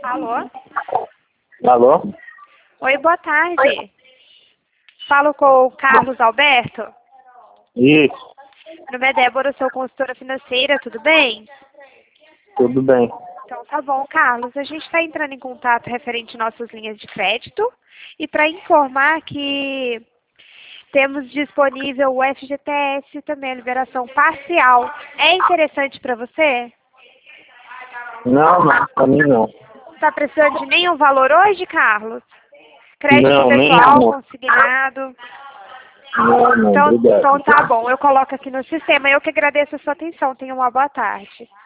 Alô? Alô? Oi, boa tarde. Falo com o Carlos Alberto. Isso, Meu nome é Débora, sou consultora financeira, tudo bem? tudo bem. Então tá bom, Carlos. A gente está entrando em contato referente às nossas linhas de crédito e para informar que temos disponível o FGTS também, a liberação parcial. É interessante para você? Não, pra mim não. Está precisando de nenhum valor hoje, Carlos? Crédito Não, pessoal, nenhum. consignado. Não, Então obrigado. tá bom, eu coloco aqui no sistema. Eu que agradeço a sua atenção. Tenha uma boa tarde.